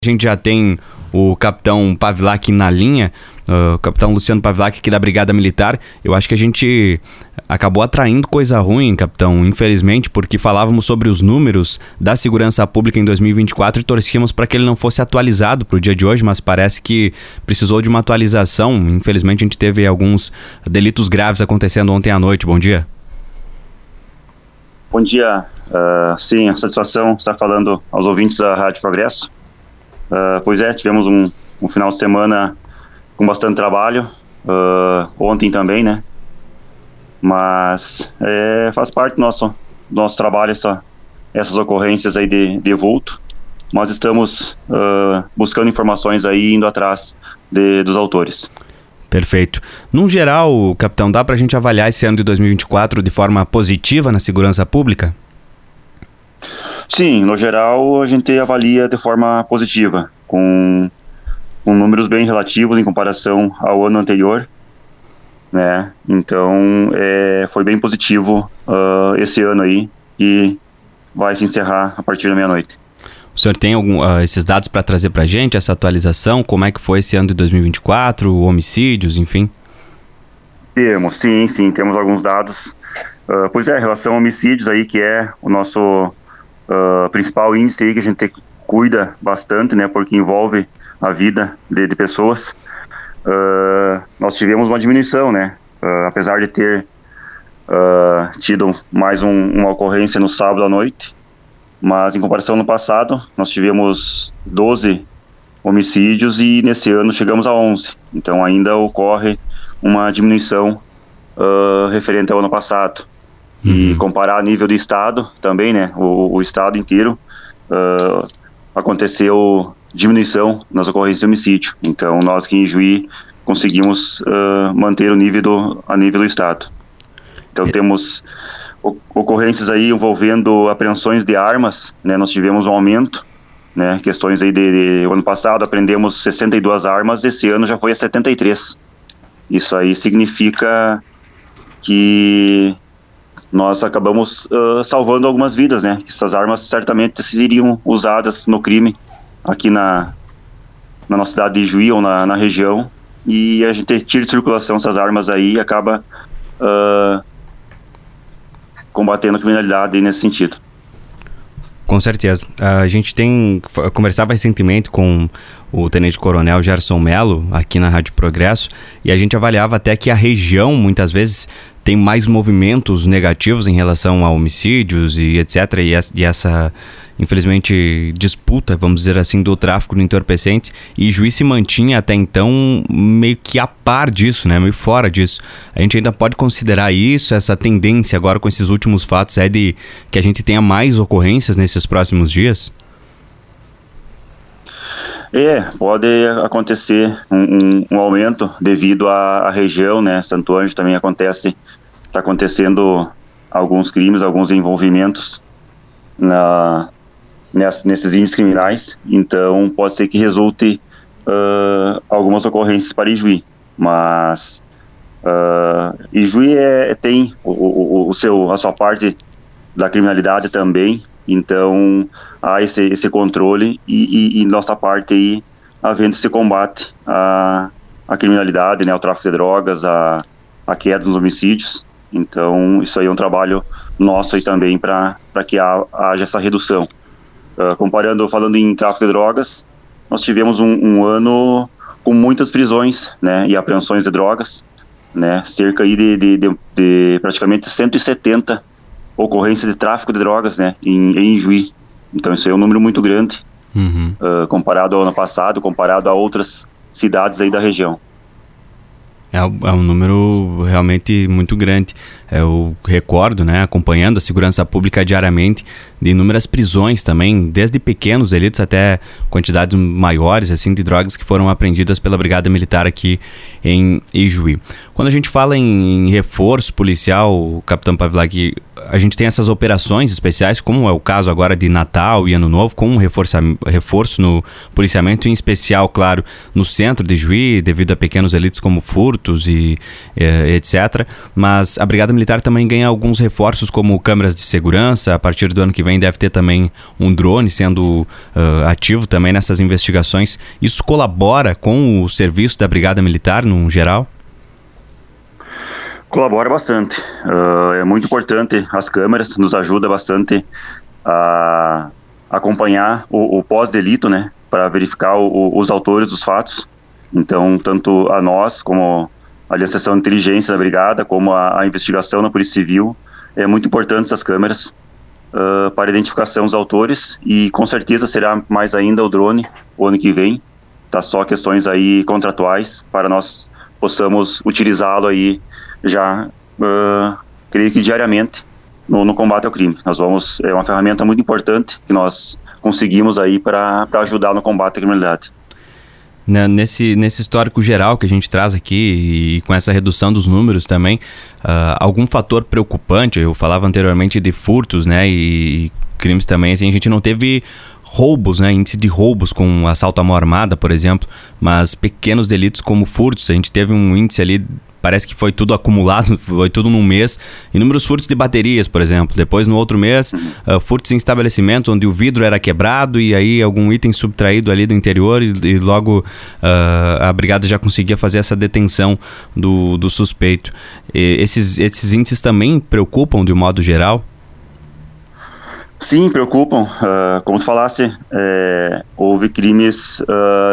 A gente já tem o capitão Pavlak na linha, o capitão Luciano Pavlak aqui da Brigada Militar. Eu acho que a gente acabou atraindo coisa ruim, capitão, infelizmente, porque falávamos sobre os números da segurança pública em 2024 e torcíamos para que ele não fosse atualizado para o dia de hoje, mas parece que precisou de uma atualização. Infelizmente a gente teve alguns delitos graves acontecendo ontem à noite. Bom dia. Bom dia. Sim, a satisfação estar falando aos ouvintes da Rádio Progresso. Pois é, tivemos um final de semana com bastante trabalho, ontem também, né? Mas faz parte do nosso trabalho essas ocorrências aí de vulto. Nós estamos buscando informações aí, indo atrás dos autores. Perfeito. Num geral, capitão, dá pra gente avaliar esse ano de 2024 de forma positiva na segurança pública? Sim, no geral a gente avalia de forma positiva, com números bem relativos em comparação ao ano anterior, né? Então foi bem positivo esse ano aí, e vai se encerrar a partir da meia-noite. O senhor tem esses dados para trazer para a gente, essa atualização? Como é que foi esse ano de 2024, homicídios, enfim? Temos, sim, temos alguns dados. Pois é, em relação a homicídios aí, que é o nosso principal índice aí, que a gente cuida bastante, né, porque envolve a vida de pessoas, nós tivemos uma diminuição, né, apesar de ter tido mais uma ocorrência no sábado à noite, mas em comparação no passado, nós tivemos 12 homicídios e nesse ano chegamos a 11, então ainda ocorre uma diminuição referente ao ano passado. E comparar a nível do estado também, né, o estado inteiro, aconteceu diminuição nas ocorrências de homicídio. Então nós aqui em Juí conseguimos manter o nível a nível do estado. Então temos ocorrências aí envolvendo apreensões de armas, né, nós tivemos um aumento, né, questões aí o ano passado apreendemos 62 armas, esse ano já foi a 73. Isso aí significa que nós acabamos salvando algumas vidas, né? Essas armas certamente seriam usadas no crime aqui na nossa cidade de Juí ou na região, e a gente tira de circulação essas armas aí e acaba combatendo a criminalidade nesse sentido. Com certeza. A gente conversava recentemente com o Tenente Coronel Gerson Melo aqui na Rádio Progresso, e a gente avaliava até que a região muitas vezes tem mais movimentos negativos em relação a homicídios e etc. E essa, infelizmente, disputa, vamos dizer assim, do tráfico de entorpecentes, e Juí se mantinha até então meio que a par disso, né? Meio fora disso. A gente ainda pode considerar isso, essa tendência agora com esses últimos fatos, de que a gente tenha mais ocorrências nesses próximos dias? Pode acontecer um aumento devido à região, né? Santo Ângelo também está acontecendo alguns crimes, alguns envolvimentos nesses índices criminais, então pode ser que resulte algumas ocorrências para Ijuí, mas Ijuí tem a sua parte da criminalidade também. Então há esse controle e nossa parte aí havendo esse combate à criminalidade, né, ao tráfico de drogas, à queda dos homicídios. Então isso aí é um trabalho nosso aí também para que haja essa redução. Falando em tráfico de drogas, nós tivemos um ano com muitas prisões, né, e apreensões de drogas, né, cerca aí de praticamente 170 ocorrência de tráfico de drogas, né, em Juí. Então isso é um número muito grande, comparado ao ano passado, comparado a outras cidades aí da região. É um número realmente muito grande. Eu recordo, né, acompanhando a segurança pública diariamente, de inúmeras prisões também, desde pequenos delitos até quantidades maiores assim, de drogas que foram apreendidas pela Brigada Militar aqui em Ijuí. Quando a gente fala em reforço policial, capitão Pavlak, a gente tem essas operações especiais, como é o caso agora de Natal e Ano Novo, com um reforço no policiamento, em especial, claro, no centro de Juí, devido a pequenos delitos como furtos e etc. Mas a Brigada Militar também ganha alguns reforços, como câmeras de segurança. A partir do ano que vem vem deve ter também um drone sendo ativo também nessas investigações. Isso colabora com o serviço da Brigada Militar, no geral? Colabora bastante. É muito importante as câmeras, nos ajuda bastante a acompanhar o pós-delito, né, para verificar os autores dos fatos. Então, tanto a nós, como a seção de inteligência da Brigada, como a investigação na Polícia Civil, é muito importante essas câmeras para a identificação dos autores, e com certeza será mais ainda o drone o ano que vem. Tá só questões aí contratuais para nós possamos utilizá-lo aí já, creio que diariamente, no combate ao crime. É uma ferramenta muito importante que nós conseguimos aí para ajudar no combate à criminalidade. Nesse histórico geral que a gente traz aqui, e com essa redução dos números também, algum fator preocupante? Eu falava anteriormente de furtos, né, e crimes também, assim, a gente não teve roubos, né, índice de roubos com assalto à mão armada, por exemplo, mas pequenos delitos como furtos, a gente teve um índice ali, parece que foi tudo acumulado, foi tudo num mês. Inúmeros furtos de baterias, por exemplo. Depois, no outro mês, furtos em estabelecimentos onde o vidro era quebrado e aí algum item subtraído ali do interior e logo a brigada já conseguia fazer essa detenção do suspeito. Esses índices também preocupam de um modo geral? Sim, preocupam. Como tu falasse, houve crimes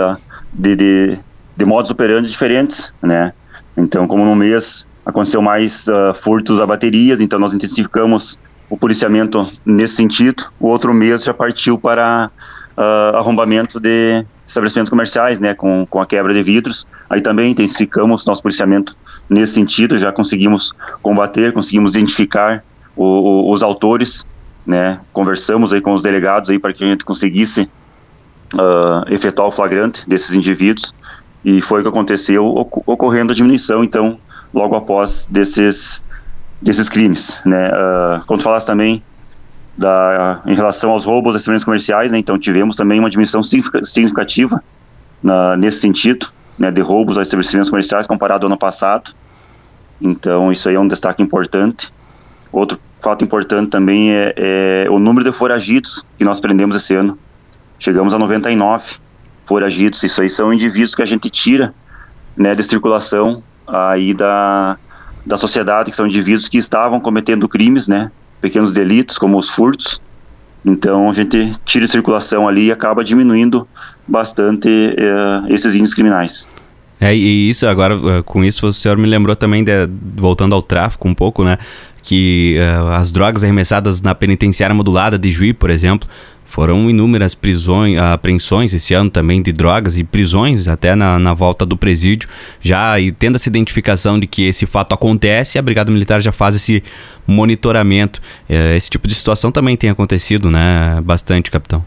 de modus operandi diferentes, né? Então, como no mês aconteceu mais furtos a baterias, então nós intensificamos o policiamento nesse sentido. O outro mês já partiu para arrombamento de estabelecimentos comerciais, né, com a quebra de vidros. Aí também intensificamos nosso policiamento nesse sentido, já conseguimos combater, conseguimos identificar os autores, né, conversamos aí com os delegados aí para que a gente conseguisse efetuar o flagrante desses indivíduos. E foi o que aconteceu, ocorrendo a diminuição, então, logo após desses crimes, né. Como tu falaste também, em relação aos roubos a estabelecimentos comerciais, né, então tivemos também uma diminuição significativa nesse sentido, né, de roubos a estabelecimentos comerciais comparado ao ano passado. Então, isso aí é um destaque importante. Outro fato importante também é o número de foragidos que nós prendemos esse ano. Chegamos a 99 foragidos. Isso aí são indivíduos que a gente tira, né, de circulação aí da sociedade, que são indivíduos que estavam cometendo crimes, né, pequenos delitos como os furtos. Então a gente tira de circulação ali e acaba diminuindo bastante esses índices criminais. E isso agora, com isso o senhor me lembrou também, voltando ao tráfico um pouco, né, que as drogas arremessadas na penitenciária modulada de Juí, por exemplo, foram inúmeras apreensões esse ano também de drogas e prisões até na volta do presídio, já e tendo essa identificação de que esse fato acontece, a Brigada Militar já faz esse monitoramento. Esse tipo de situação também tem acontecido, né, bastante, capitão?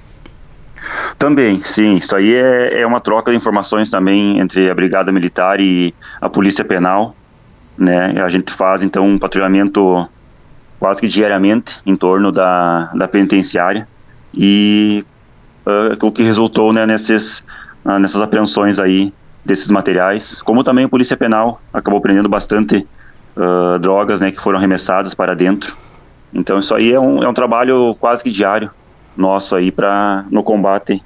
Também, sim, isso aí é uma troca de informações também entre a Brigada Militar e a Polícia Penal, né? A gente faz então um patrulhamento quase que diariamente em torno da penitenciária, e o que resultou, né, nessas apreensões aí desses materiais, como também a Polícia Penal acabou prendendo bastante drogas, né, que foram arremessadas para dentro. Então isso aí é um trabalho quase que diário nosso aí no combate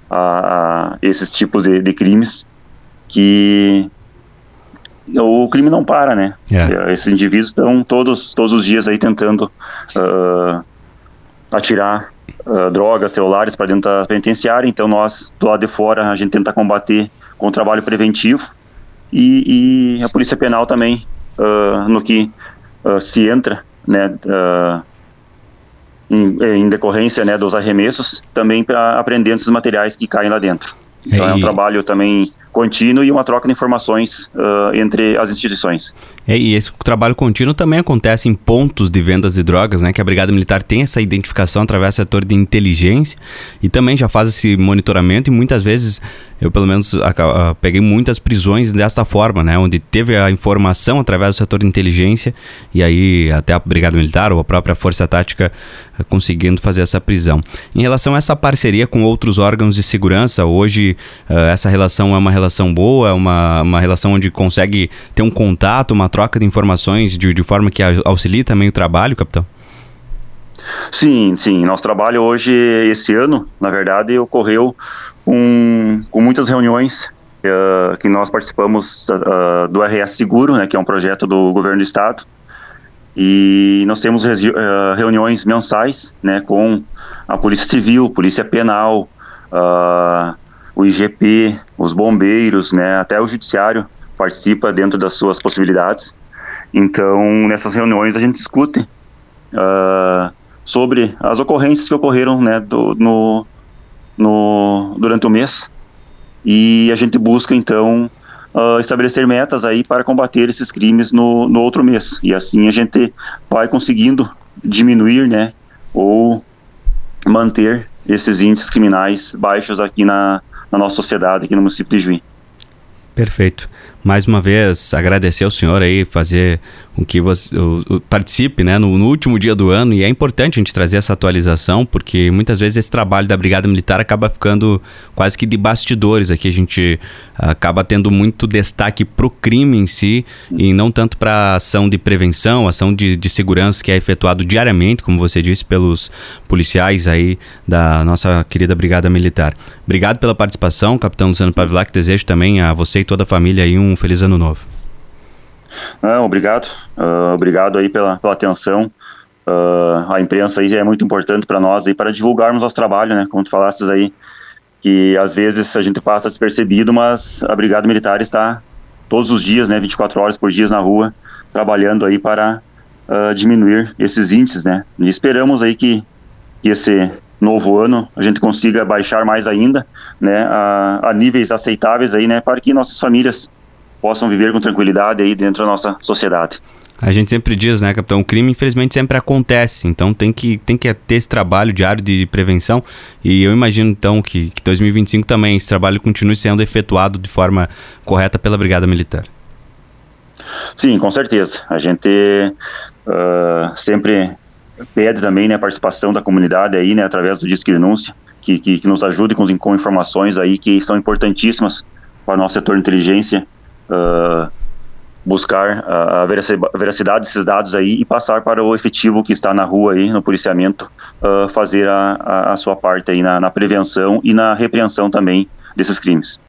a esses tipos de crimes, que o crime não para, né? Esses indivíduos estão todos os dias aí tentando atirar drogas, celulares para dentro da penitenciária. Então nós, do lado de fora, a gente tenta combater com o trabalho preventivo, e a Polícia Penal também, no que se entra, né, em decorrência, né, dos arremessos, também para apreender esses materiais que caem lá dentro. Então é um trabalho também contínuo e uma troca de informações entre as instituições. E esse trabalho contínuo também acontece em pontos de vendas de drogas, né? Que a Brigada Militar tem essa identificação através do setor de inteligência e também já faz esse monitoramento, e muitas vezes eu pelo menos peguei muitas prisões desta forma, né? Onde teve a informação através do setor de inteligência e aí até a Brigada Militar ou a própria Força Tática conseguindo fazer essa prisão. Em relação a essa parceria com outros órgãos de segurança, hoje essa relação é uma relação boa, é uma relação onde consegue ter um contato, uma troca de informações de forma que auxilie também o trabalho, capitão? Sim, sim. Nosso trabalho hoje, esse ano, na verdade, ocorreu com muitas reuniões que nós participamos do RS Seguro, né, que é um projeto do governo do estado, e nós temos reuniões mensais, né, com a Polícia Civil, Polícia Penal, o IGP, os bombeiros, né, até o Judiciário participa dentro das suas possibilidades. Então, nessas reuniões a gente discute sobre as ocorrências que ocorreram, né, durante o mês, e a gente busca então estabelecer metas aí para combater esses crimes no outro mês, e assim a gente vai conseguindo diminuir, né, ou manter esses índices criminais baixos aqui na nossa sociedade, aqui no município de Juí. Perfeito. Mais uma vez, agradecer ao senhor aí, fazer com que você participe, né, no último dia do ano, e é importante a gente trazer essa atualização, porque muitas vezes esse trabalho da Brigada Militar acaba ficando quase que de bastidores. Aqui a gente acaba tendo muito destaque pro crime em si, e não tanto para a ação de prevenção, ação de segurança que é efetuado diariamente, como você disse, pelos policiais aí da nossa querida Brigada Militar. Obrigado pela participação, Capitão Luciano Pavilac. Desejo também a você e toda a família aí um feliz ano novo. Obrigado. Obrigado aí pela atenção. A imprensa aí é muito importante para nós aí, para divulgarmos nosso trabalho, né? Como tu falastes aí, que às vezes a gente passa despercebido, mas a Brigada Militar está todos os dias, né, 24 horas por dia na rua, trabalhando aí para diminuir esses índices, né? E esperamos aí que esse novo ano a gente consiga baixar mais ainda, né, a níveis aceitáveis aí, né, para que nossas famílias possam viver com tranquilidade aí dentro da nossa sociedade. A gente sempre diz, né, capitão, o crime infelizmente sempre acontece, então tem que ter esse trabalho diário de prevenção, e eu imagino então que 2025 também esse trabalho continue sendo efetuado de forma correta pela Brigada Militar. Sim, com certeza. A gente sempre pede também, né, a participação da comunidade aí, né, através do Disque Denúncia, que nos ajude com informações aí que são importantíssimas para o nosso setor de inteligência, buscar a veracidade desses dados aí e passar para o efetivo que está na rua aí, no policiamento, fazer a sua parte aí na prevenção e na repreensão também desses crimes.